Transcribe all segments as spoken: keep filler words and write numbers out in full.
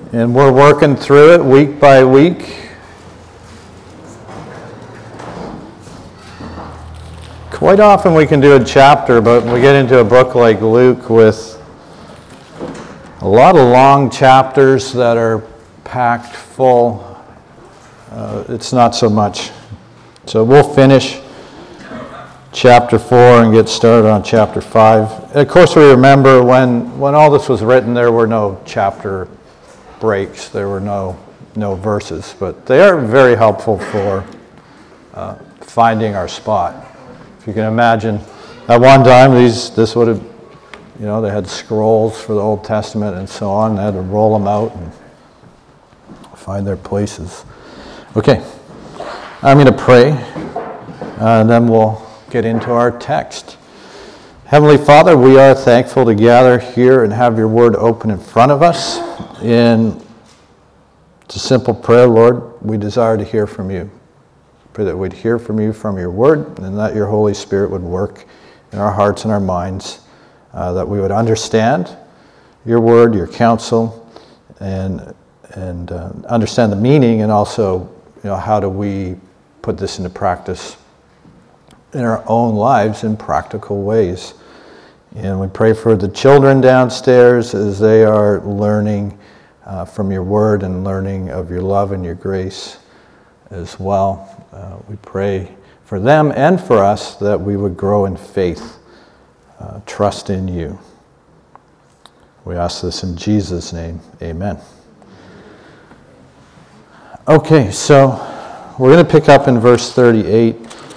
And we're working through it week by week. Quite often we can do a chapter, but we get into a book like Luke with a lot of long chapters that are packed full. Uh, it's not so much. So we'll finish chapter four and get started on chapter five. And of course, we remember when, when all this was written, there were no chapter breaks, there were no no verses, but they are very helpful for uh, finding our spot. If you can imagine, at one time, these this would have, you know, they had scrolls for the Old Testament and so on. They had to roll them out and find their places. Okay, I'm going to pray, uh, and then we'll get into our text. Heavenly Father, we are thankful to gather here and have your word open in front of us. In it's a simple prayer, Lord, we desire to hear from you. Pray that we'd hear from you from your word, and that your Holy Spirit would work in our hearts and our minds, uh, that we would understand your word, your counsel, and and uh, understand the meaning, and also, you know, how do we put this into practice in our own lives in practical ways. And we pray for the children downstairs as they are learning uh, from your word and learning of your love and your grace as well. Uh, we pray for them and for us that we would grow in faith, uh, trust in you. We ask this in Jesus' name. Amen. Okay, so we're going to pick up in verse thirty-eight.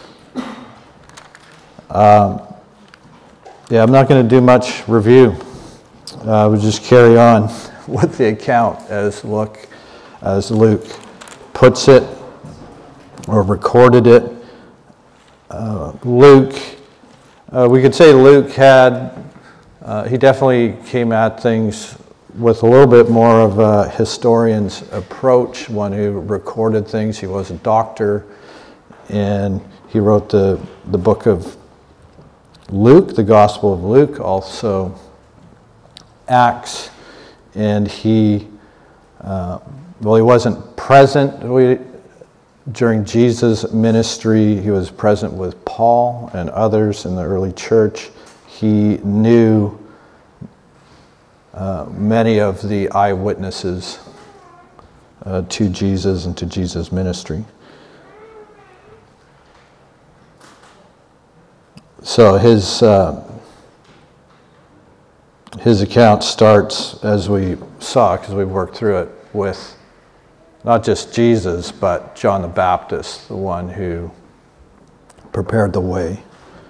Um, yeah, I'm not going to do much review. Uh, we'll just carry on with the account as Luke, as Luke puts it, or recorded it. Uh, Luke, uh, we could say Luke had, uh, he definitely came at things with a little bit more of a historian's approach, one who recorded things. He was a doctor, and he wrote the, the book of Luke, the Gospel of Luke, also Acts, and he, uh, well, he wasn't present we, during Jesus' ministry. He was present with Paul and others in the early church. He knew uh, many of the eyewitnesses uh, to Jesus and to Jesus' ministry. So his uh, his account starts, as we saw, because we worked through it, with not just Jesus, but John the Baptist, the one who prepared the way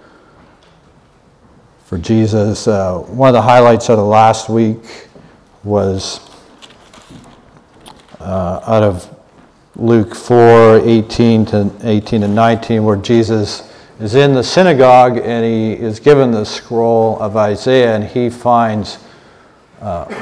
for Jesus. Uh, one of the highlights of the last week was uh, out of Luke four, eighteen to eighteen and nineteen, where Jesus is in the synagogue and he is given the scroll of Isaiah, and he finds uh,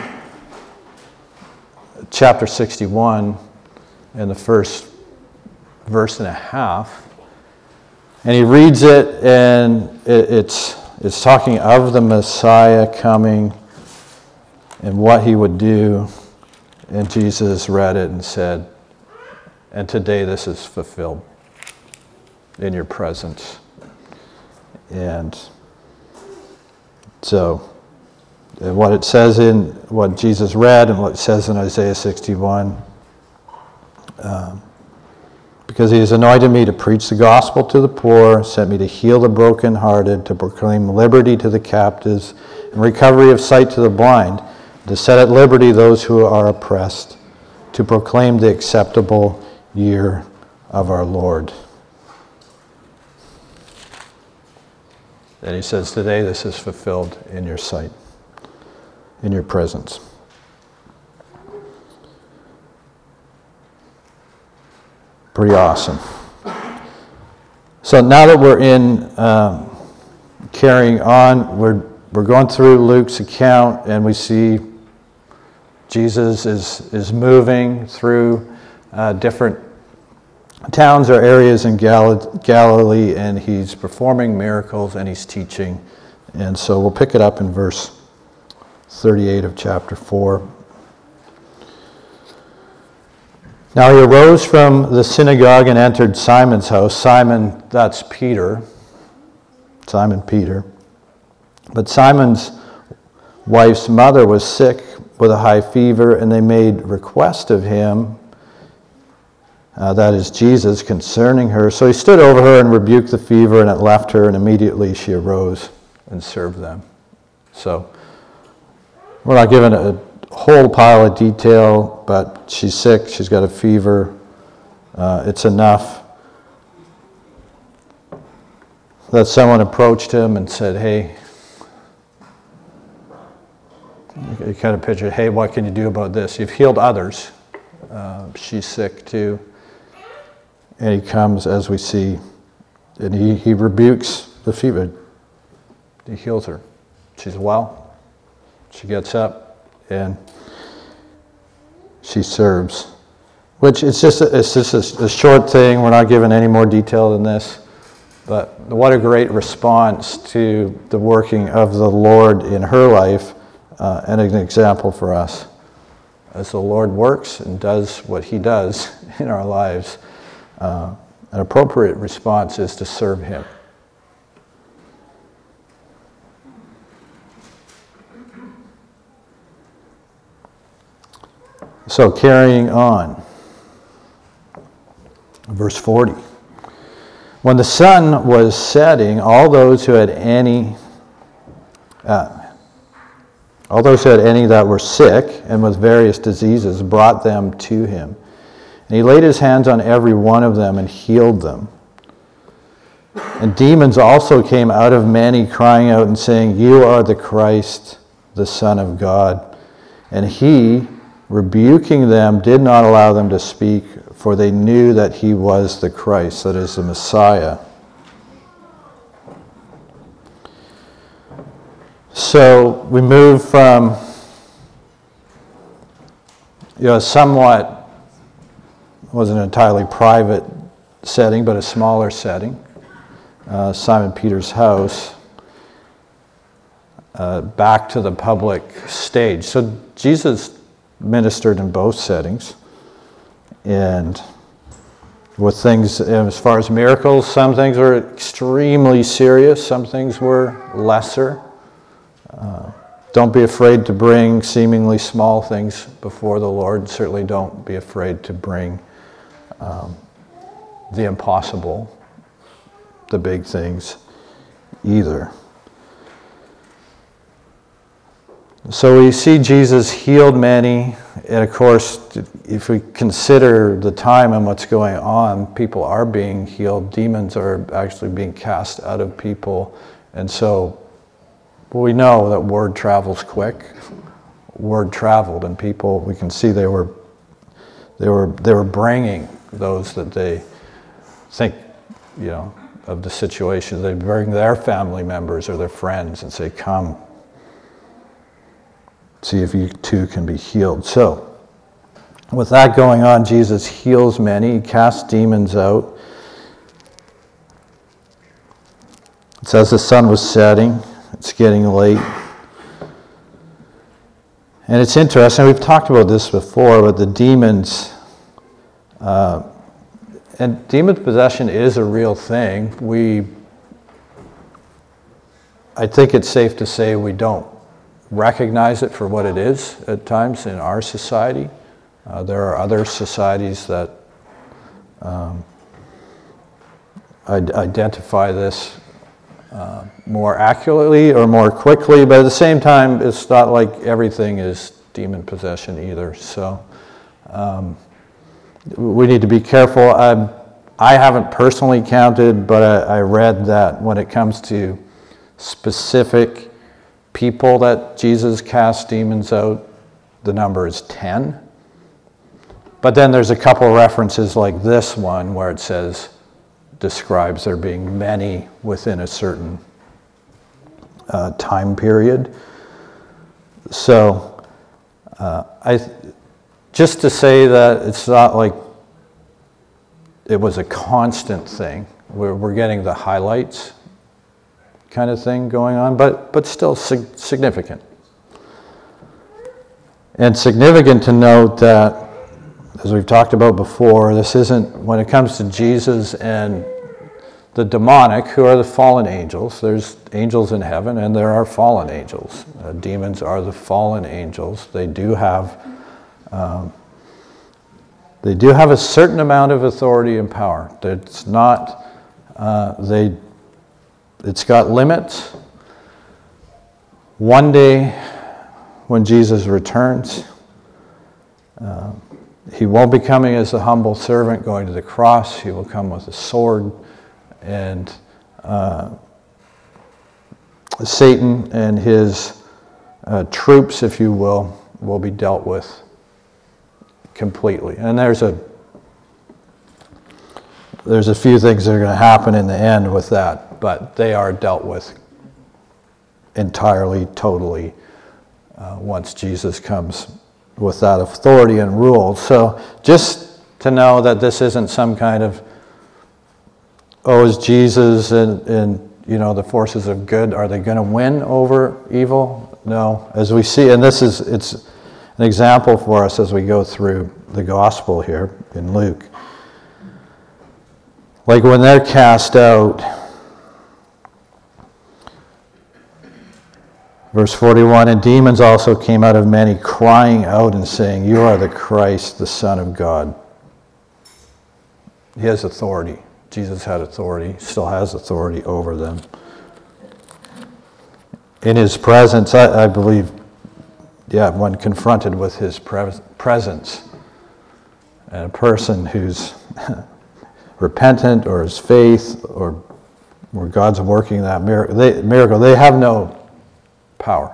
chapter sixty-one in the first verse and a half, and he reads it, and it, it's it's talking of the Messiah coming and what he would do, and Jesus read it and said, "And today this is fulfilled in your presence." And so, and what it says in what Jesus read and what it says in Isaiah sixty-one, um, because he has anointed me to preach the gospel to the poor, sent me to heal the brokenhearted, to proclaim liberty to the captives, and recovery of sight to the blind, to set at liberty those who are oppressed, to proclaim the acceptable year of our Lord. And he says, today this is fulfilled in your sight, in your presence. Pretty awesome. So now that we're in um, carrying on, we're we're going through Luke's account, and we see Jesus is is moving through uh, different towns or areas in Gal- Galilee, and he's performing miracles and he's teaching. And so we'll pick it up in verse thirty-eight of chapter four. Now he arose from the synagogue and entered Simon's house. Simon, that's Peter. Simon Peter. But Simon's wife's mother was sick with a high fever, and they made request of him, uh, that is Jesus, concerning her. So he stood over her and rebuked the fever, and it left her, and immediately she arose and served them. So we're not given a whole pile of detail, but she's sick, she's got a fever. Uh, it's enough that someone approached him and said, hey, you kind of picture, hey, what can you do about this? You've healed others. Uh, she's sick too. And he comes, as we see, and he, he rebukes the fever. He heals her. She's well. She gets up and she serves. Which it's just, a, it's just a, a short thing. We're not given any more detail than this. But what a great response to the working of the Lord in her life. Uh, and an example for us. As the Lord works and does what he does in our lives, uh, an appropriate response is to serve him. So carrying on, verse forty. When the sun was setting, all those who had any... Uh, All those who had any that were sick and with various diseases brought them to him. And he laid his hands on every one of them and healed them. And demons also came out of many, crying out and saying, You are the Christ, the Son of God. And he, rebuking them, did not allow them to speak, for they knew that he was the Christ, that is, the Messiah. So we move from, you know, somewhat, wasn't an entirely private setting, but a smaller setting, uh, Simon Peter's house, uh, back to the public stage. So Jesus ministered in both settings, and with things, as far as miracles, some things were extremely serious, some things were lesser. Uh, don't be afraid to bring seemingly small things before the Lord. Certainly don't be afraid to bring um, the impossible, the big things, either. So we see Jesus healed many, and of course, if we consider the time and what's going on, people are being healed. Demons are actually being cast out of people, and so But we know that word travels quick. Word traveled, and people, we can see they were, they were, they were bringing those that they think, you know, of the situation. They bring their family members or their friends and say, "Come, see if you too can be healed." So, with that going on, Jesus heals many. He casts demons out. It says the sun was setting. It's getting late. And it's interesting, we've talked about this before, but the demons, uh, and demon possession is a real thing. We, I think it's safe to say we don't recognize it for what it is at times in our society. Uh, there are other societies that um, identify this Uh, more accurately or more quickly, but at the same time, it's not like everything is demon possession either. So um, we need to be careful. I, I haven't personally counted, but I, I read that when it comes to specific people that Jesus cast demons out, the number is ten. But then there's a couple references like this one where it says, describes there being many within a certain uh, time period. So, uh, I just to say that it's not like it was a constant thing. We're, we're getting the highlights kind of thing going on, but but still sig- significant. And significant to note that as we've talked about before, this isn't, when it comes to Jesus and the demonic, who are the fallen angels. There's angels in heaven and there are fallen angels. Uh, demons are the fallen angels. They do have um, they do have a certain amount of authority and power. It's not uh, they it's got limits. One day when Jesus returns, uh, he won't be coming as a humble servant going to the cross. He will come with a sword. And uh, Satan and his uh, troops, if you will, will be dealt with completely. And there's a there's a few things that are going to happen in the end with that, but they are dealt with entirely, totally, uh, once Jesus comes with that authority and rule. So just to know that this isn't some kind of, oh, is Jesus and, and you know the forces of good, are they going to win over evil? No. As we see, and this is, it's an example for us as we go through the gospel here in Luke. Like when they're cast out, verse forty-one, and demons also came out of many, crying out and saying, "You are the Christ, the Son of God." He has authority. Jesus had authority, still has authority over them. In his presence, I, I believe, yeah, when confronted with his pre- presence, and a person who's repentant or his faith or where God's working that miracle, they, miracle, they have no power.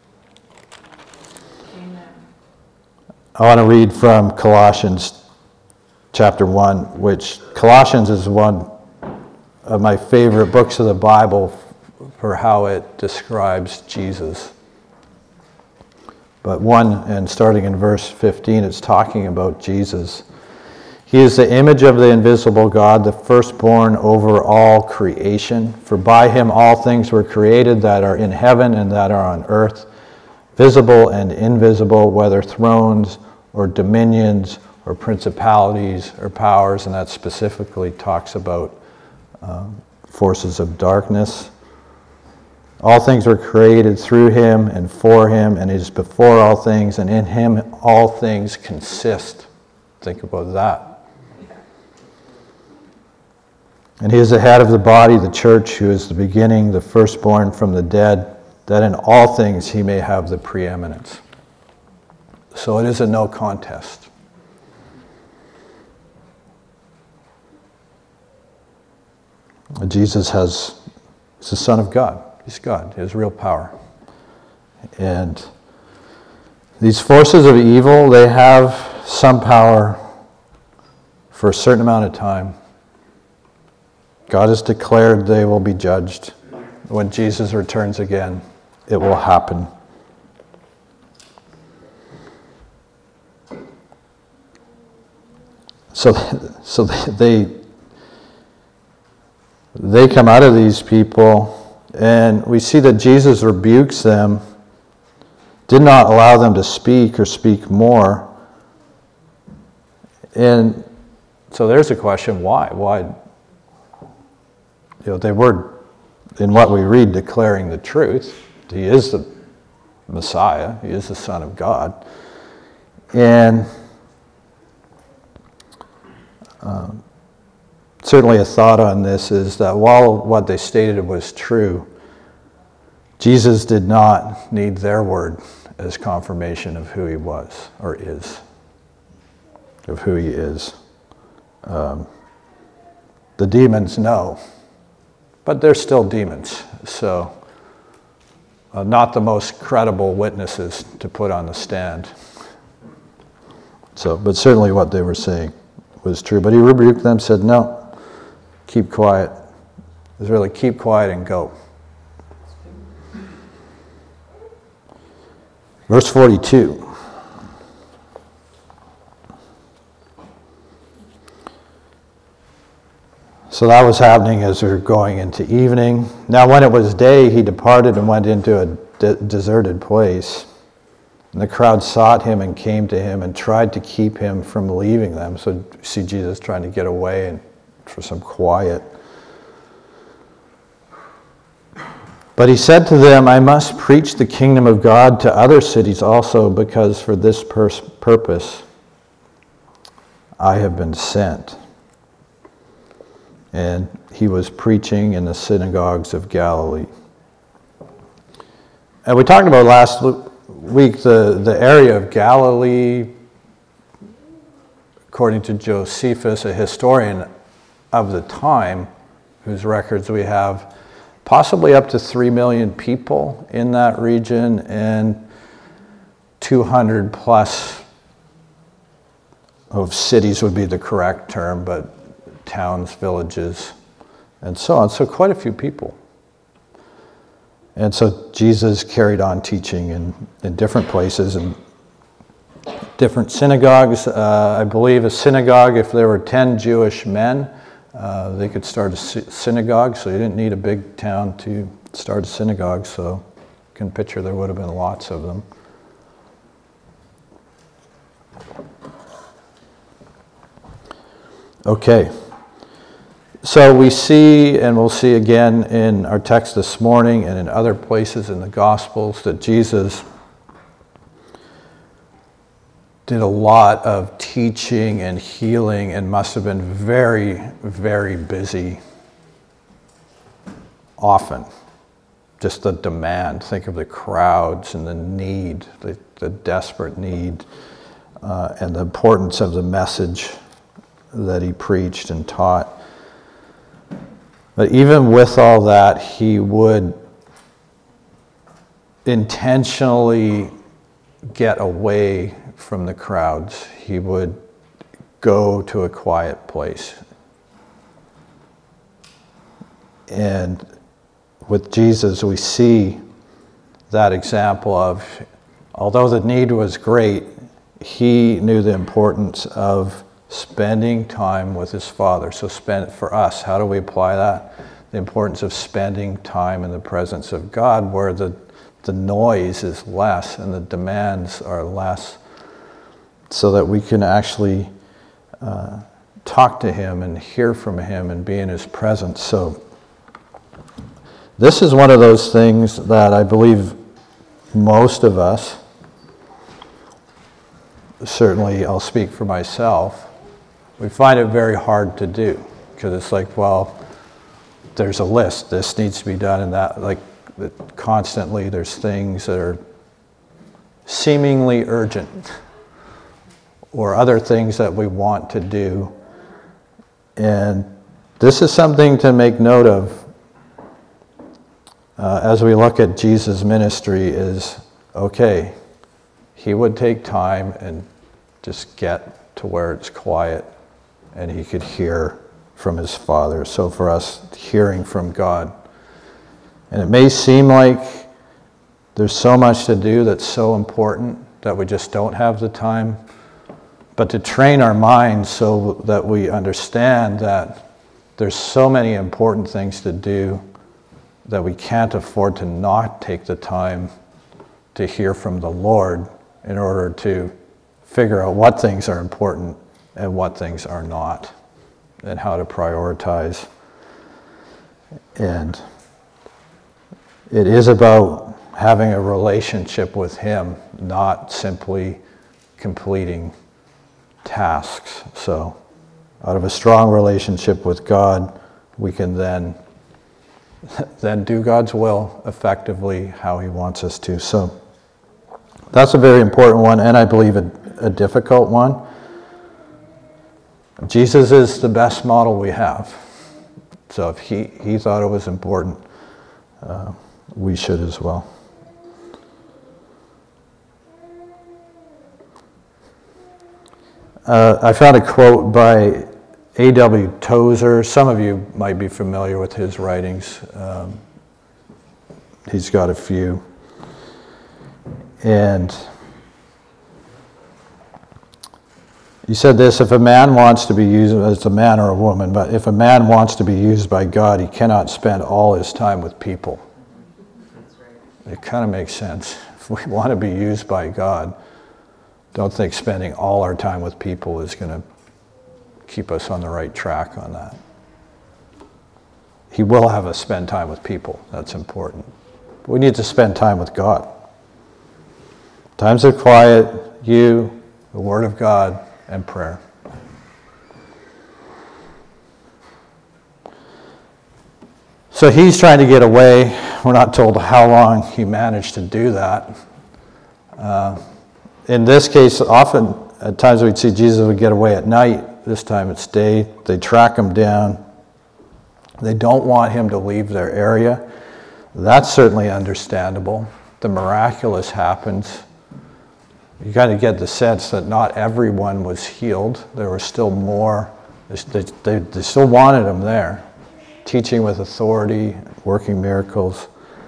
Amen. I want to read from Colossians chapter one, which Colossians is one of my favorite books of the Bible for how it describes Jesus. But one, and starting in verse fifteen, it's talking about Jesus. He is the image of the invisible God, the firstborn over all creation. For by him all things were created that are in heaven and that are on earth, visible and invisible, whether thrones or dominions or principalities or powers, and that specifically talks about um, forces of darkness. All things were created through him and for him, and he is before all things, and in him all things consist. Think about that. And he is the head of the body, the church, who is the beginning, the firstborn from the dead, that in all things he may have the preeminence. So it is a no contest. Jesus has, is the Son of God. He's God. He has real power. And these forces of evil, they have some power for a certain amount of time. God has declared they will be judged. When Jesus returns again, it will happen. So, so they, they come out of these people, and we see that Jesus rebukes them, did not allow them to speak or speak more. And so there's a question, why? Why? You know, they were, in what we read, declaring the truth. He is the Messiah. He is the Son of God. And um, certainly a thought on this is that while what they stated was true, Jesus did not need their word as confirmation of who he was or is, of who he is. Um, the demons know. But they're still demons, so uh, not the most credible witnesses to put on the stand. So, but certainly what they were saying was true. But he rebuked them, said, no, keep quiet. It was really keep quiet and go. Verse forty-two. So that was happening as we were going into evening. Now when it was day, he departed and went into a de- deserted place. And the crowd sought him and came to him and tried to keep him from leaving them. So you see Jesus trying to get away and for some quiet. But he said to them, I must preach the kingdom of God to other cities also, because for this pers- purpose I have been sent. And he was preaching in the synagogues of Galilee. And we talked about last week the, the area of Galilee, according to Josephus, a historian of the time, whose records we have, possibly up to three million people in that region and two hundred plus of cities would be the correct term, but towns, villages, and so on. So quite a few people. And so Jesus carried on teaching in, in different places and different synagogues. Uh, I believe a synagogue, if there were ten Jewish men, uh, they could start a synagogue, so you didn't need a big town to start a synagogue, so you can picture there would have been lots of them. Okay. So we see, and we'll see again in our text this morning and in other places in the Gospels, that Jesus did a lot of teaching and healing and must have been very, very busy often. Just the demand. Think of the crowds and the need, the, the desperate need, uh, and the importance of the message that he preached and taught. But even with all that, he would intentionally get away from the crowds. He would go to a quiet place. And with Jesus, we see that example of, although the need was great, he knew the importance of spending time with his Father. So spend for us, how do we apply that? The importance of spending time in the presence of God, where the, the noise is less and the demands are less, so that we can actually uh, talk to him and hear from him and be in his presence. So this is one of those things that I believe most of us, certainly I'll speak for myself, we find it very hard to do, because it's like, well, there's a list. This needs to be done, and that, like, constantly there's things that are seemingly urgent, or other things that we want to do. And this is something to make note of uh, as we look at Jesus' ministry is, okay, he would take time and just get to where it's quiet and he could hear from his Father. So for us, hearing from God. And it may seem like there's so much to do that's so important that we just don't have the time. But to train our minds so that we understand that there's so many important things to do that we can't afford to not take the time to hear from the Lord in order to figure out what things are important and what things are not, and how to prioritize. And it is about having a relationship with him, not simply completing tasks. So out of a strong relationship with God, we can then then do God's will effectively how he wants us to. So that's a very important one, and I believe a, a difficult one. Jesus is the best model we have. So if he, he thought it was important, uh, we should as well. Uh, I found a quote by A W Tozer. Some of you might be familiar with his writings. Um, he's got a few. And he said this: if a man wants to be used, it's a man or a woman, but if a man wants to be used by God, he cannot spend all his time with people. That's right. It kind of makes sense. if we want to be used by God, don't think spending all our time with people is going to keep us on the right track on that. He will have us spend time with people. That's important. But we need to spend time with God. Times of quiet, you, the Word of God, and prayer. So he's trying to get away. We're not told how long he managed to do that. Uh, in this case, often, at times we'd see Jesus would get away at night. This time it's day. They track him down. They don't want him to leave their area. That's certainly understandable. The miraculous happens. You got to get the sense that not everyone was healed. There was still more. They, they, they still wanted him there, teaching with authority, working miracles.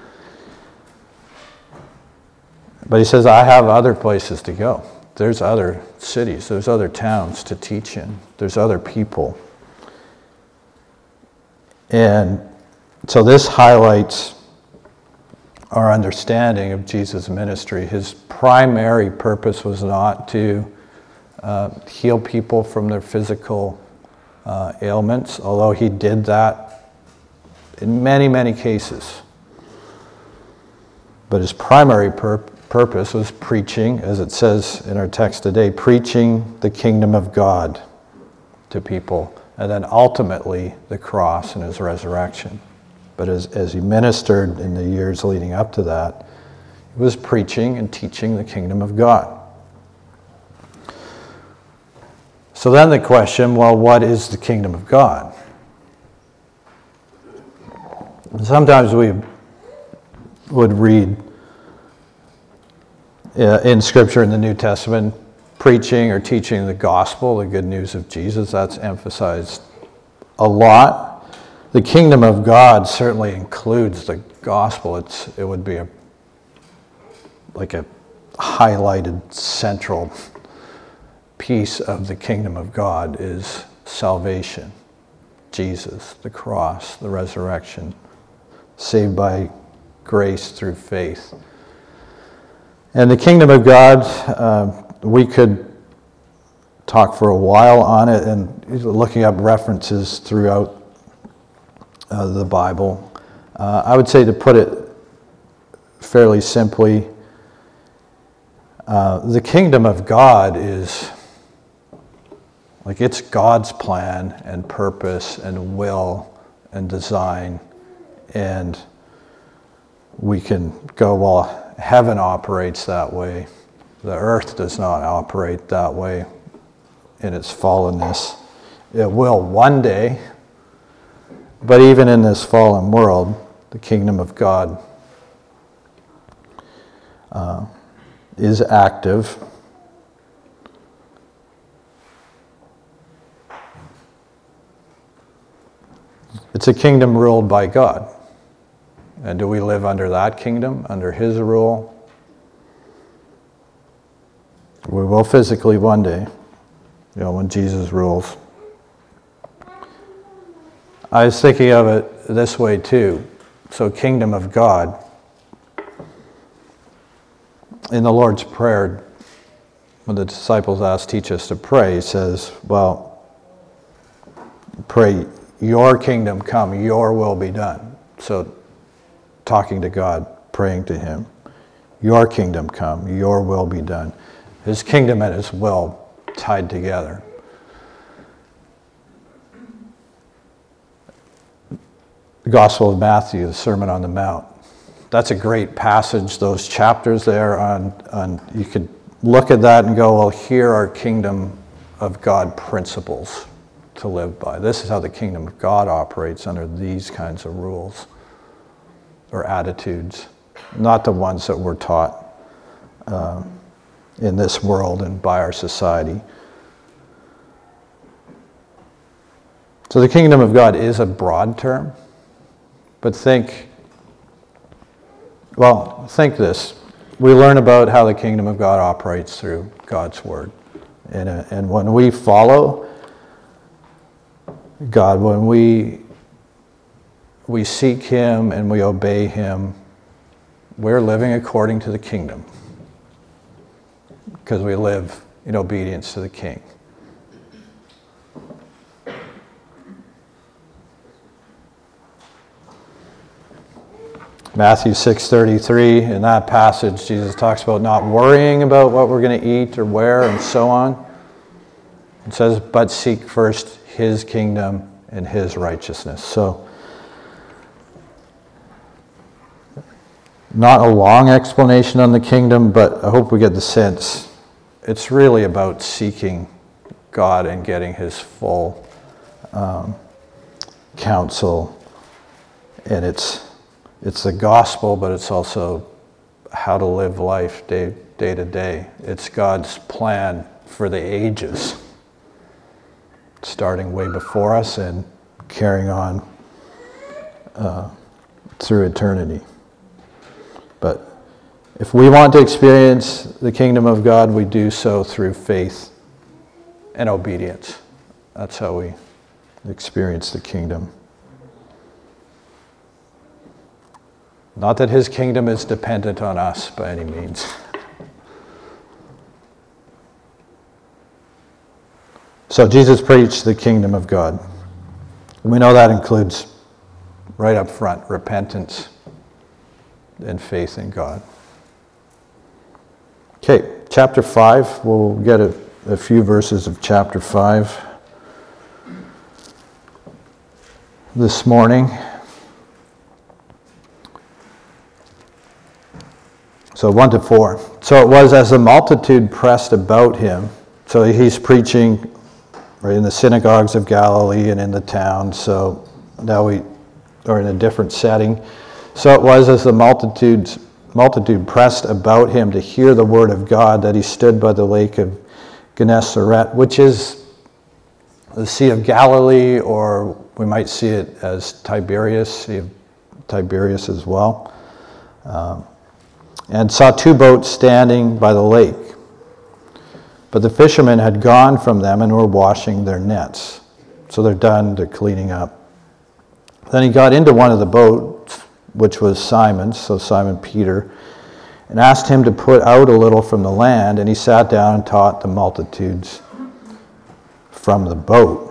But he says, I have other places to go. There's other cities, there's other towns to teach in. There's other people. And so this highlights our understanding of Jesus' ministry. His primary purpose was not to uh, heal people from their physical uh, ailments, although he did that in many, many cases. But his primary pur- purpose was preaching, as it says in our text today, preaching the kingdom of God to people, and then ultimately the cross and his resurrection. But as, as he ministered in the years leading up to that, he was preaching and teaching the kingdom of God. So then the question, well, what is the kingdom of God? And sometimes we would read uh, in Scripture in the New Testament, preaching or teaching the gospel, the good news of Jesus. That's emphasized a lot. The kingdom of God certainly includes the gospel. It's it would be a like a highlighted central piece of the kingdom of God is salvation, Jesus, the cross, the resurrection, saved by grace through faith. And the kingdom of God, uh, we could talk for a while on it, and looking up references throughout uh, the Bible. Uh, I would say, to put it fairly simply, uh, the kingdom of God is like it's God's plan and purpose and will and design, and we can go, well, heaven operates that way. The earth does not operate that way in its fallenness. It will one day, but even in this fallen world, the kingdom of God uh, is active. It's a kingdom ruled by God. And do we live under that kingdom, under his rule? We will physically one day, you know, when Jesus rules. I was thinking of it this way too. So, kingdom of God. In the Lord's Prayer, when the disciples ask, teach us to pray, he says, well, pray, your kingdom come, your will be done. So, talking to God, praying to him, your kingdom come, your will be done. His kingdom and his will tied together. The Gospel of Matthew, the Sermon on the Mount. That's a great passage, those chapters there on, on you could look at that and go, well, here are kingdom of God principles to live by. This is how the kingdom of God operates, under these kinds of rules or attitudes, not the ones that we're taught uh, in this world and by our society. So the kingdom of God is a broad term, but think, well, think this. We learn about how the kingdom of God operates through God's word. And, uh, and when we follow God, when we we seek him and we obey him, we're living according to the kingdom because we live in obedience to the King. Matthew six thirty-three, in that passage, Jesus talks about not worrying about what we're going to eat or wear and so on. It says, but seek first his kingdom and his righteousness. So, not a long explanation on the kingdom, but I hope we get the sense. It's really about seeking God and getting his full um, counsel. And it's it's the gospel, but it's also how to live life day, day to day. It's God's plan for the ages, starting way before us and carrying on uh, through eternity. But if we want to experience the kingdom of God, we do so through faith and obedience. That's how we experience the kingdom. Not that his kingdom is dependent on us by any means. So Jesus preached the kingdom of God. And we know that includes, right up front, repentance and faith in God. Okay, chapter five. We'll get a, a few verses of chapter five this morning. So one to four. So it was as the multitude pressed about him. So he's preaching right in the synagogues of Galilee and in the town. So now we are in a different setting. So it was as the multitude, multitude pressed about him to hear the word of God that he stood by the lake of Gennesaret, which is the Sea of Galilee, or we might see it as Tiberias, Sea of Tiberias as well. Um, and saw two boats standing by the lake. But the fishermen had gone from them and were washing their nets. So they're done, they're cleaning up. Then he got into one of the boats, which was Simon's, so Simon Peter, and asked him to put out a little from the land, and he sat down and taught the multitudes from the boat.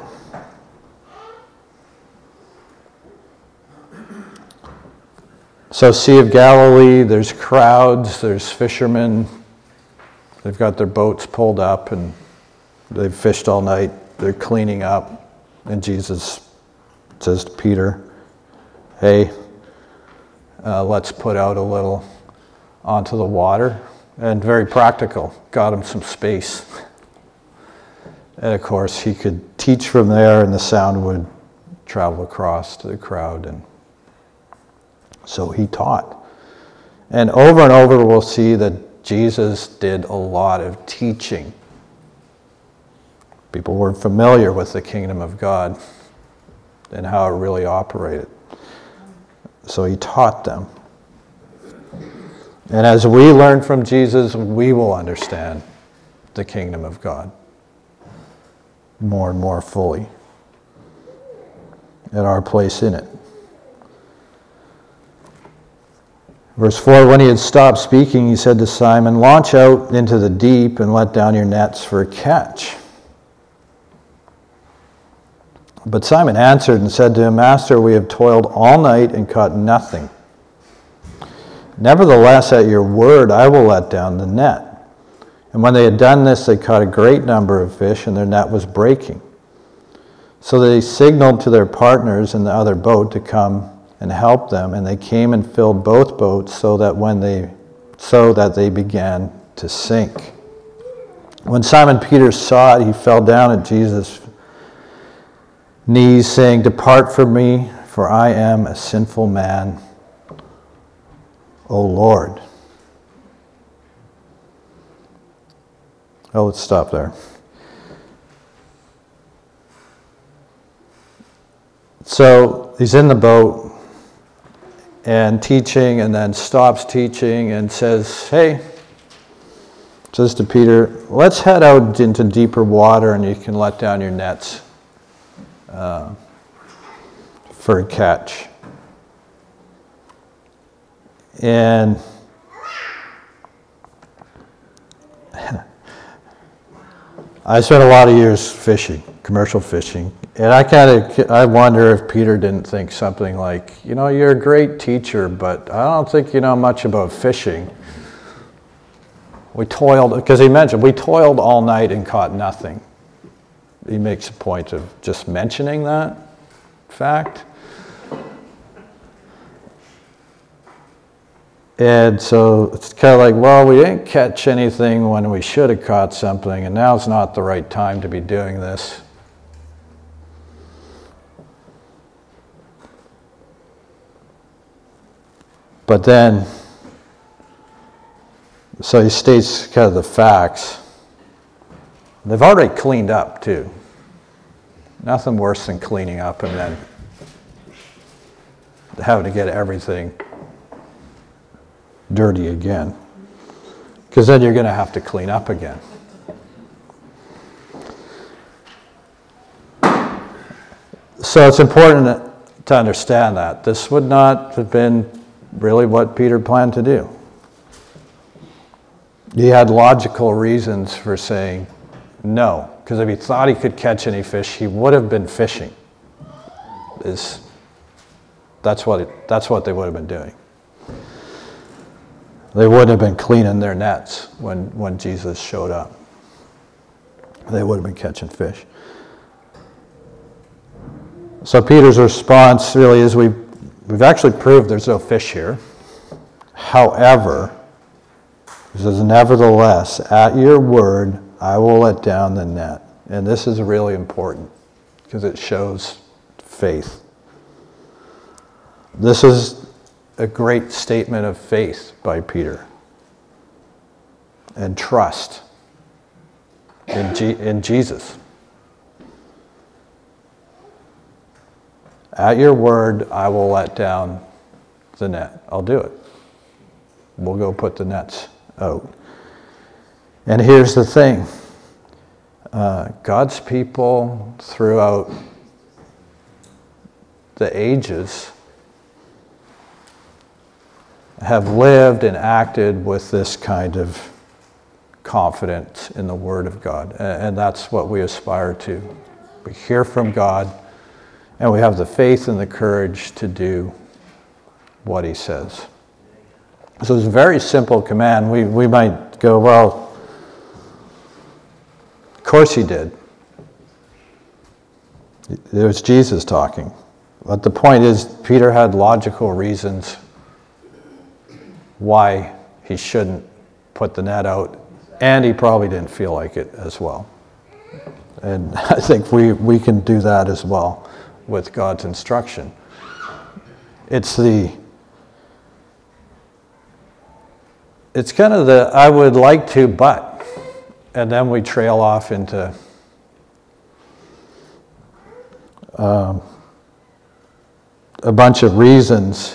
So Sea of Galilee, there's crowds, there's fishermen. They've got their boats pulled up and they've fished all night. They're cleaning up. And Jesus says to Peter, hey, uh, let's put out a little onto the water. And very practical, got him some space. And of course, he could teach from there and the sound would travel across to the crowd. And so he taught. And over and over we'll see that Jesus did a lot of teaching. People were familiar with the kingdom of God and how it really operated. So he taught them. And as we learn from Jesus, we will understand the kingdom of God more and more fully and our place in it. Verse four, when he had stopped speaking, he said to Simon, launch out into the deep and let down your nets for a catch. But Simon answered and said to him, Master, we have toiled all night and caught nothing. Nevertheless, at your word, I will let down the net. And when they had done this, they caught a great number of fish, and their net was breaking. So they signaled to their partners in the other boat to come and help them, and they came and filled both boats so that when they so that they began to sink. When Simon Peter saw it, he fell down at Jesus' knees, saying, Depart from me, for I am a sinful man, O Lord. Oh, let's stop there. So he's in the boat and teaching, and then stops teaching and says, hey, says to Peter, let's head out into deeper water and you can let down your nets uh, for a catch. And I spent a lot of years fishing, commercial fishing, and I kind of, I wonder if Peter didn't think something like, you know, you're a great teacher, but I don't think you know much about fishing. We toiled, because he mentioned, we toiled all night and caught nothing. He makes a point of just mentioning that fact. And so it's kind of like, well, we didn't catch anything when we should have caught something, and now's not the right time to be doing this. But then, so he states kind of the facts. They've already cleaned up, too. Nothing worse than cleaning up and then having to get everything dirty again, because then you're going to have to clean up again. So it's important to understand that this would not have been really what Peter planned to do. He had logical reasons for saying no, because if he thought he could catch any fish, he would have been fishing. Is that's what it, that's what they would have been doing. They wouldn't have been cleaning their nets when, when Jesus showed up. They would have been catching fish. So Peter's response really is, we've, we've actually proved there's no fish here. However, he says, nevertheless, at your word, I will let down the net. And this is really important because it shows faith. This is a great statement of faith by Peter and trust in, G- in Jesus. At your word, I will let down the net. I'll do it. We'll go put the nets out. And here's the thing. Uh, God's people throughout the ages have lived and acted with this kind of confidence in the Word of God. And that's what we aspire to. We hear from God, and we have the faith and the courage to do what He says. So it's a very simple command. We, we might go, well, of course He did. It was Jesus talking. But the point is, Peter had logical reasons why he shouldn't put the net out, and he probably didn't feel like it as well. And I think we, we can do that as well with God's instruction. It's the, it's kind of the, I would like to, but, and then we trail off into um, a bunch of reasons.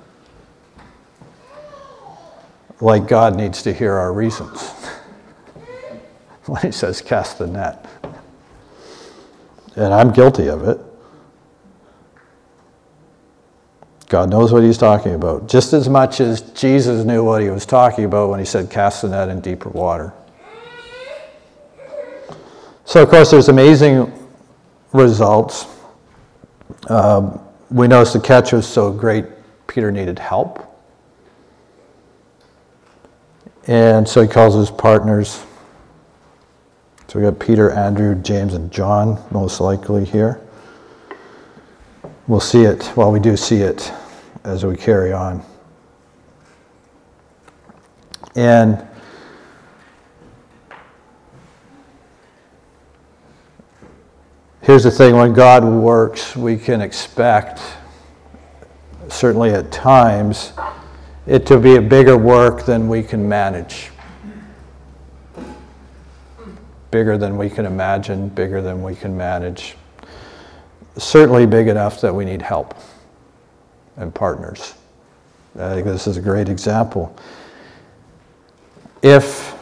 Like God needs to hear our reasons when He says cast the net. And I'm guilty of it. God knows what He's talking about, just as much as Jesus knew what He was talking about when He said cast the net in deeper water. So of course there's amazing results. Um, we notice the catch was so great, Peter needed help. And so he calls his partners. So we got Peter, Andrew, James, and John, most likely here. We'll see it, well, we do see it as we carry on. And here's the thing, when God works, we can expect, certainly at times, it to be a bigger work than we can manage. Bigger than we can imagine, bigger than we can manage. Certainly big enough that we need help and partners. I think this is a great example. If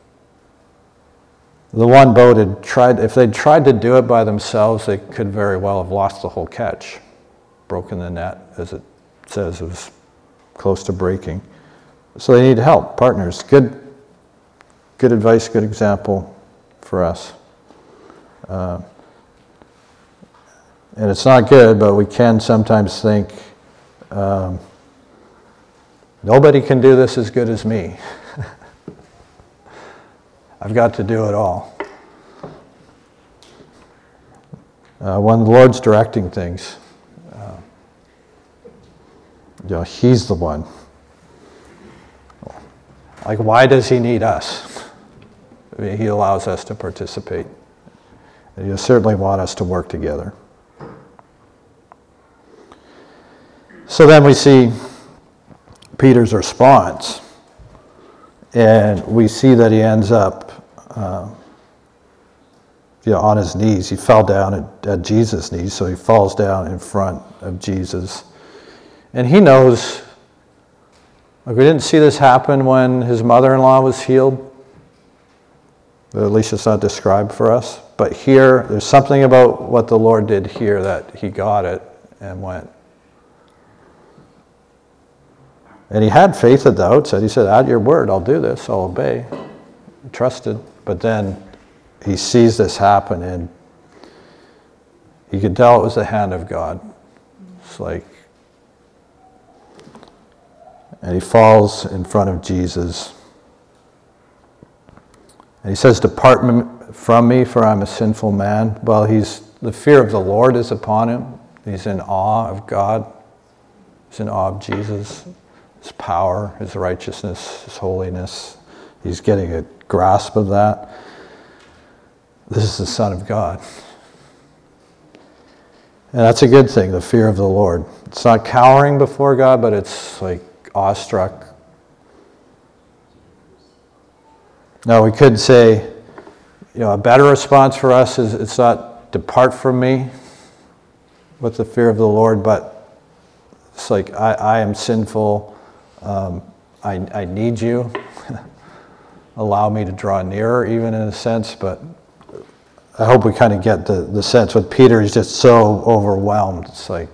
the one boat had tried, if they'd tried to do it by themselves, they could very well have lost the whole catch, broken the net, as it says it was close to breaking. So they need help, partners. Good, good advice, good example for us. Uh, and it's not good, but we can sometimes think, um, nobody can do this as good as me. I've got to do it all. Uh, when the Lord's directing things, uh, you know, He's the one. Like, why does He need us? I mean, He allows us to participate. And He'll certainly want us to work together. So then we see Peter's response, and we see that he ends up uh, you know, on his knees. He fell down at, at Jesus' knees, so he falls down in front of Jesus. And he knows, like, we didn't see this happen when his mother-in-law was healed. At least it's not described for us. But here, there's something about what the Lord did here that he got it and went. And he had faith at the outset. He said, at your word, I'll do this, I'll obey. He trusted. But then he sees this happen, and you could tell it was the hand of God. It's like, and he falls in front of Jesus. And he says, depart from me, for I'm a sinful man. Well, he's, the fear of the Lord is upon him. He's in awe of God. He's in awe of Jesus. His power, His righteousness, His holiness. He's getting a grasp of that. This is the Son of God. And that's a good thing, the fear of the Lord. It's not cowering before God, but it's like awestruck. Now, we could say, you know, a better response for us is it's not depart from me with the fear of the Lord, but it's like I, I am sinful. Um, I, I need you. Allow me to draw nearer, even in a sense, but I hope we kind of get the, the sense with Peter. He's just so overwhelmed. It's like,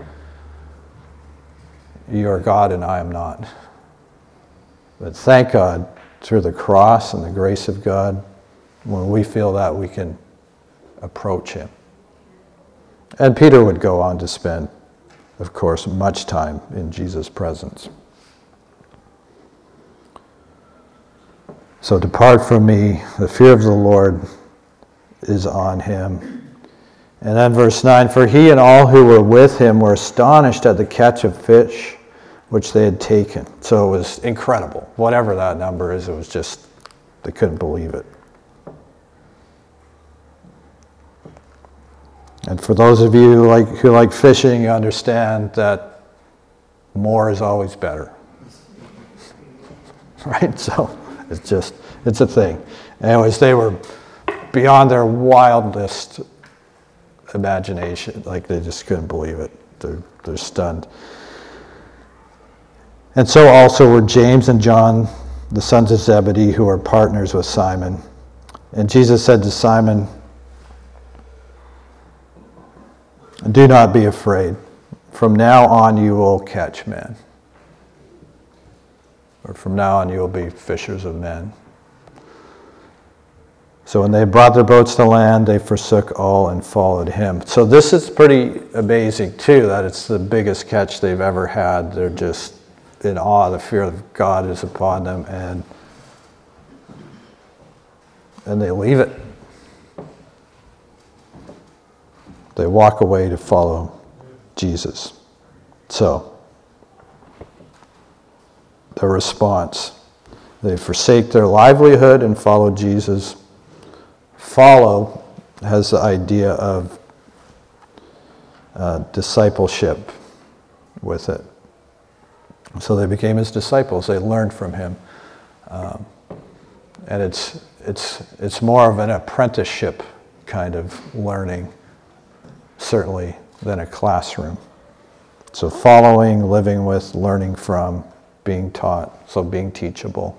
you are God and I am not. But thank God, through the cross and the grace of God, when we feel that, we can approach Him. And Peter would go on to spend, of course, much time in Jesus' presence. So depart from me, the fear of the Lord is on him. And then verse nine, for he and all who were with him were astonished at the catch of fish which they had taken. So it was incredible. Whatever that number is, it was just, they couldn't believe it. And for those of you who like, who like fishing, you understand that more is always better. Right? So it's just, it's a thing. Anyways, they were beyond their wildest imagination. Like, they just couldn't believe it. They're, they're stunned. And so also were James and John, the sons of Zebedee, who were partners with Simon. And Jesus said to Simon, do not be afraid. From now on you will catch men. Or from now on you will be fishers of men. So when they brought their boats to land, they forsook all and followed him. So this is pretty amazing too, that it's the biggest catch they've ever had. They're just in awe. The fear of God is upon them, and and they leave it. They walk away to follow Jesus. So the response, they forsake their livelihood and follow Jesus. Follow has the idea of uh, discipleship with it. So they became his disciples. They learned from him. Um, and it's, it's, it's more of an apprenticeship kind of learning, certainly, than a classroom. So following, living with, learning from, being taught, so being teachable.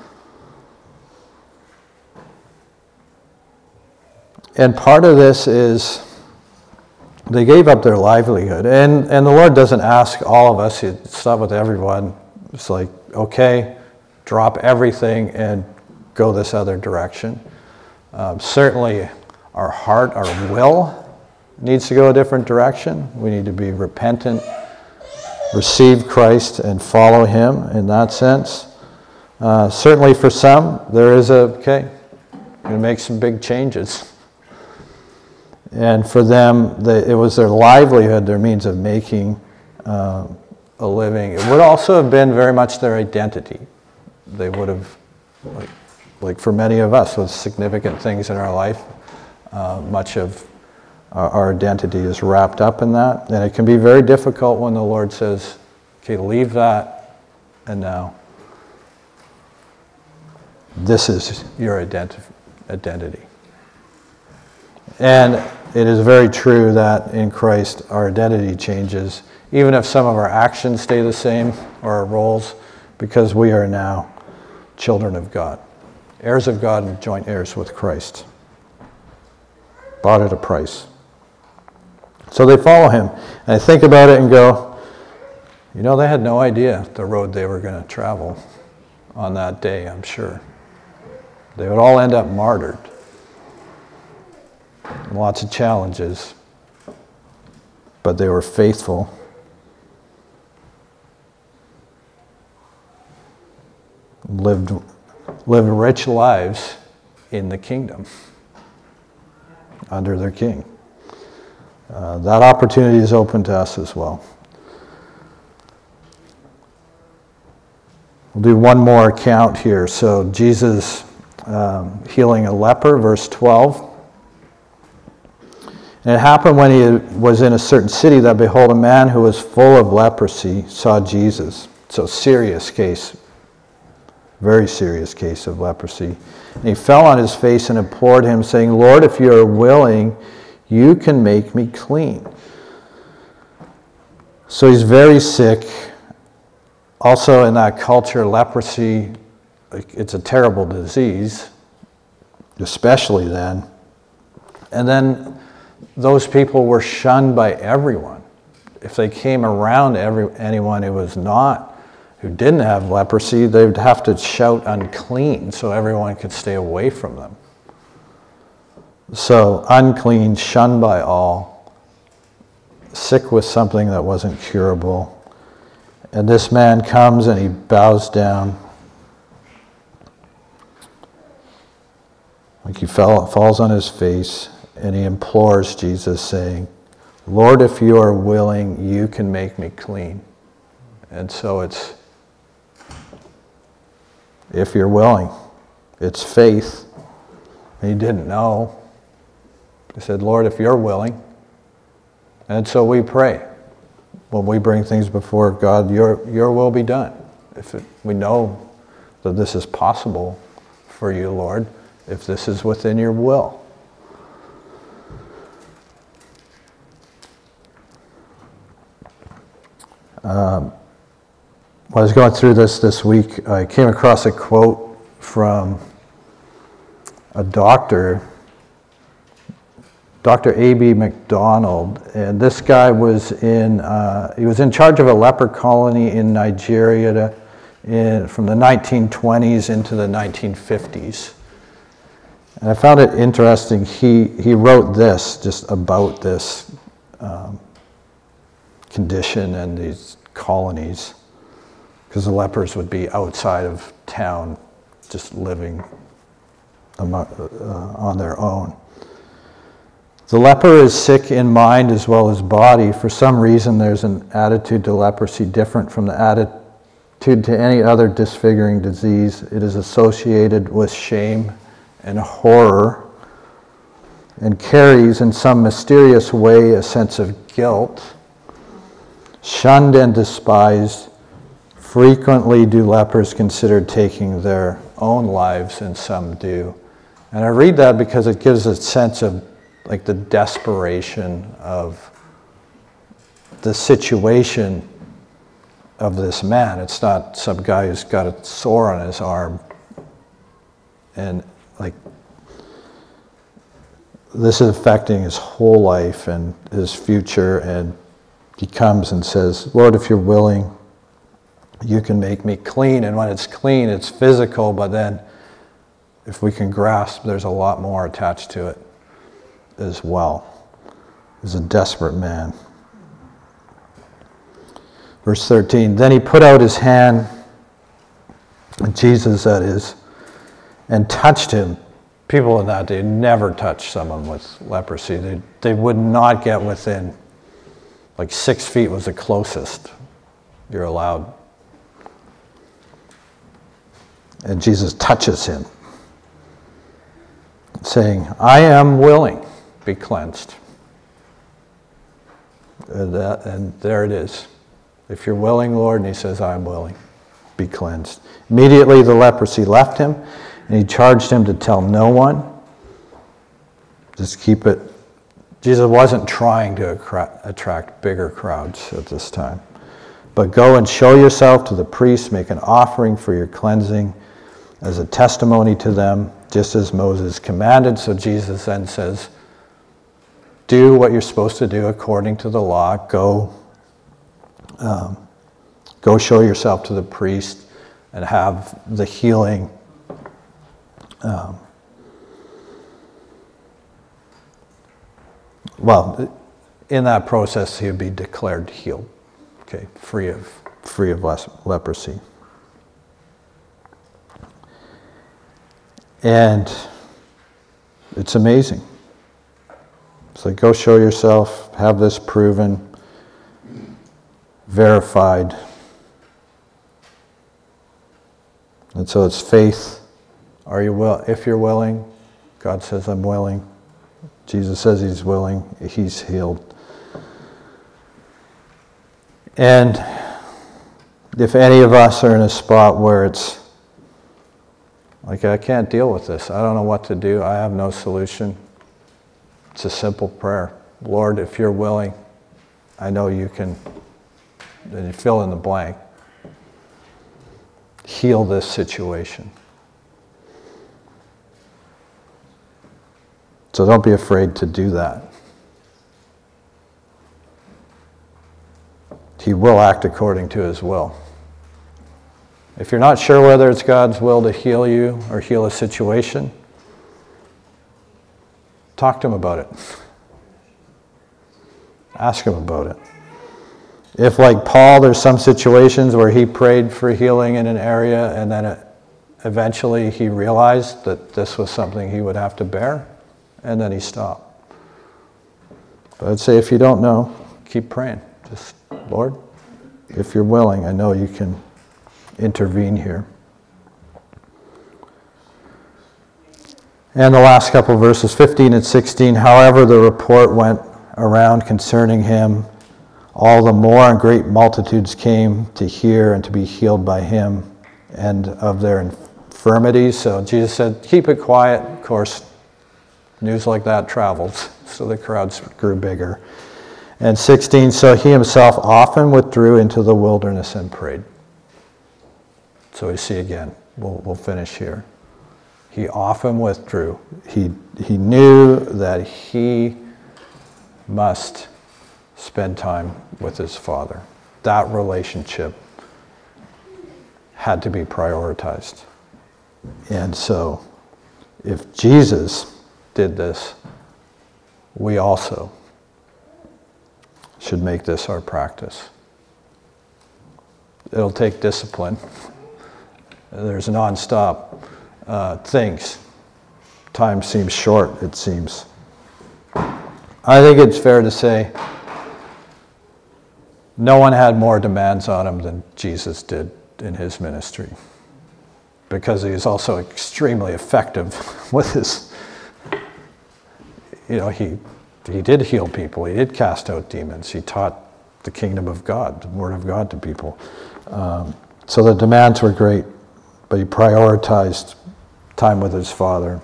And part of this is they gave up their livelihood. And, and the Lord doesn't ask all of us, it's not with everyone. It's like, okay, drop everything and go this other direction. Um, certainly our heart, our will needs to go a different direction. We need to be repentant, receive Christ, and follow him in that sense. Uh, certainly for some, there is a, okay, I'm going to make some big changes. And for them, the, it was their livelihood, their means of making uh, a living. It would also have been very much their identity. They would have, like, like for many of us with significant things in our life, uh, much of our, our identity is wrapped up in that. And it can be very difficult when the Lord says, okay, leave that, and now this is your identi- identity. And it is very true that in Christ our identity changes, even if some of our actions stay the same, or our roles, because we are now children of God, heirs of God and joint heirs with Christ, bought at a price. So they follow him. And I think about it and go, you know, they had no idea the road they were going to travel on that day, I'm sure. They would all end up martyred. Lots of challenges, but they were faithful. Lived, lived rich lives in the kingdom under their king. Uh, that opportunity is open to us as well. We'll do one more account here. So Jesus um, healing a leper, verse twelve. And it happened when he was in a certain city that, behold, a man who was full of leprosy saw Jesus. So serious case, very serious case of leprosy. And he fell on his face and implored him, saying, Lord, if you are willing, you can make me clean. So he's very sick. Also in that culture, leprosy, it's a terrible disease, especially then. And then those people were shunned by everyone. If they came around every, anyone who was not, who didn't have leprosy, they would have to shout unclean so everyone could stay away from them. So unclean, shunned by all, sick with something that wasn't curable. And this man comes and he bows down. Like he fell, falls on his face. And he implores Jesus, saying, Lord, if you are willing, you can make me clean. And so it's, if you're willing, it's faith. And he didn't know. He said, Lord, if you're willing. And so we pray. When we bring things before God, your, your will be done. If it, we know that this is possible for you, Lord, if this is within your will. Um, when I was going through this this week, I came across a quote from a doctor, Doctor A B McDonald, and this guy was in, uh, he was in charge of a leper colony in Nigeria to, in, from the nineteen twenties into the nineteen fifties. And I found it interesting, he, he wrote this just about this um, condition and these colonies, because the lepers would be outside of town just living among, uh, on their own. The leper is sick in mind as well as body. For some reason there's an attitude to leprosy different from the attitude to any other disfiguring disease. It is associated with shame and horror and carries in some mysterious way a sense of guilt. Shunned and despised, frequently do lepers consider taking their own lives, and some do. And I read that because it gives a sense of like the desperation of the situation of this man. It's not some guy who's got a sore on his arm and like this is affecting his whole life and his future, and he comes and says, Lord, if you're willing, you can make me clean. And when it's clean, it's physical, but then if we can grasp, there's a lot more attached to it. as well. He was a desperate man. Verse thirteen, then he put out his hand, Jesus that is, and touched him. People in that day never touched someone with leprosy. They, they would not get within, like six feet was the closest you're allowed. And Jesus touches him, saying, I am willing, be cleansed. And, that, and there it is. If you're willing, Lord, and he says, I am willing, be cleansed. Immediately the leprosy left him, and he charged him to tell no one. Just keep it. Jesus wasn't trying to attract bigger crowds at this time. But go and show yourself to the priest, make an offering for your cleansing as a testimony to them, just as Moses commanded. So Jesus then says, do what you're supposed to do according to the law. Go, um, go show yourself to the priest and have the healing um, well, in that process, he would be declared healed, okay, free of free of leprosy. And it's amazing. It's like, go show yourself, have this proven, verified. And so it's faith. Are you will? If you're willing, God says, I'm willing. Jesus says he's willing. He's healed. And if any of us are in a spot where it's like, I can't deal with this. I don't know what to do. I have no solution. It's a simple prayer. Lord, if you're willing, I know you can, then you fill in the blank. Heal this situation. So don't be afraid to do that. He will act according to his will. If you're not sure whether it's God's will to heal you or heal a situation, talk to him about it. Ask him about it. If, like Paul, there's some situations where he prayed for healing in an area and then it, eventually he realized that this was something he would have to bear, and then he stopped. But I'd say if you don't know, keep praying. Just, Lord, if you're willing, I know you can intervene here. And the last couple of verses, fifteen and sixteen, however the report went around concerning him, all the more and great multitudes came to hear and to be healed by him and of their infirmities. So Jesus said, keep it quiet. Of course, news like that travels, so the crowds grew bigger. And sixteen, so he himself often withdrew into the wilderness and prayed. So we see again, we'll, we'll finish here. He often withdrew. He, he knew that he must spend time with his Father. That relationship had to be prioritized. And so, if Jesus did this, we also should make this our practice. It'll take discipline. There's non-stop uh, things. Time seems short, it seems. I think it's fair to say no one had more demands on him than Jesus did in his ministry, because he was also extremely effective with his, you know, he he did heal people, he did cast out demons, he taught the kingdom of God, the word of God to people. Um, so the demands were great, but he prioritized time with his Father.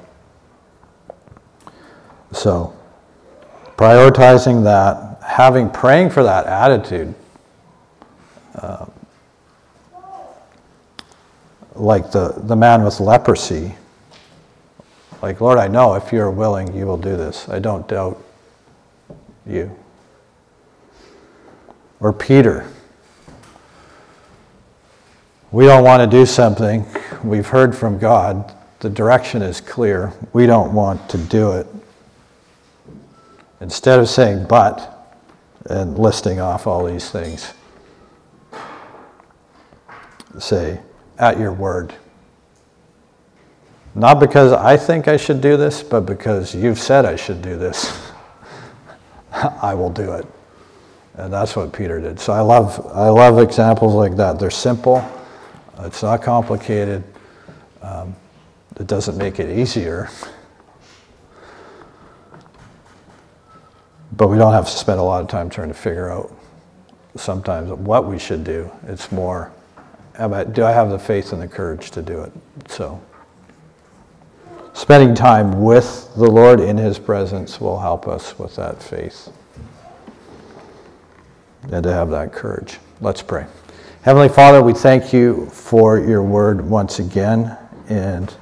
So, prioritizing that, having, praying for that attitude, uh, like the, the man with leprosy, like, Lord, I know if you're willing, you will do this. I don't doubt you. Or Peter. We don't want to do something. We've heard from God. The direction is clear. We don't want to do it. Instead of saying but and listing off all these things, say, at your word. Not because I think I should do this, but because you've said I should do this. I will do it. And that's what Peter did. So I love I love examples like that. They're simple. It's not complicated. Um, it doesn't make it easier. But we don't have to spend a lot of time trying to figure out sometimes what we should do. It's more, about, do I have the faith and the courage to do it? So spending time with the Lord in his presence will help us with that faith and to have that courage. Let's pray. Heavenly Father, we thank you for your word once again, and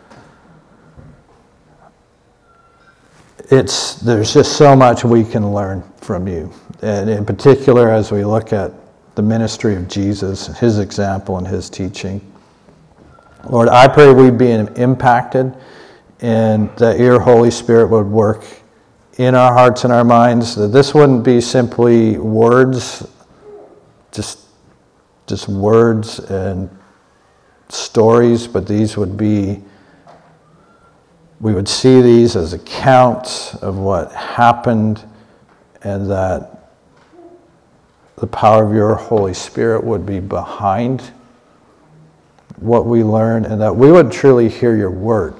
it's there's just so much we can learn from you, and in particular as we look at the ministry of Jesus, his example and his teaching. Lord, I pray we'd be impacted and that your Holy Spirit would work in our hearts and our minds, that this wouldn't be simply words, just, just words and stories, but these would be, we would see these as accounts of what happened, and that the power of your Holy Spirit would be behind what we learn, and that we would truly hear your word.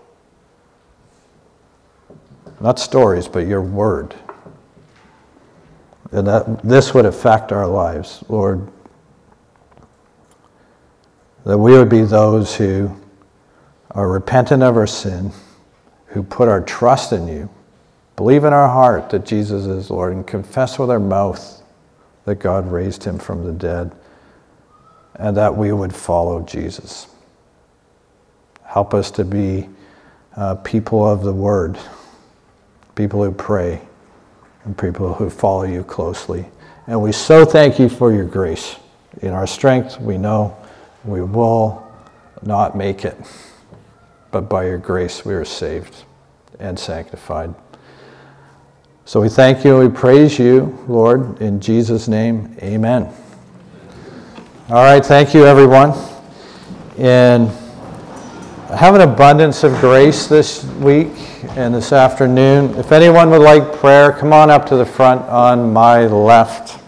Not stories, but your word. And that this would affect our lives, Lord. That we would be those who are repentant of our sin, who put our trust in you, believe in our heart that Jesus is Lord, and confess with our mouth that God raised him from the dead, and that we would follow Jesus. Help us to be uh, people of the word, people who pray, and people who follow you closely. And we so thank you for your grace. In our strength, we know we will not make it, but by your grace we are saved and sanctified. So we thank you and we praise you, Lord, in Jesus' name, amen. All right, thank you, everyone. And have an abundance of grace this week and this afternoon. If anyone would like prayer, come on up to the front on my left.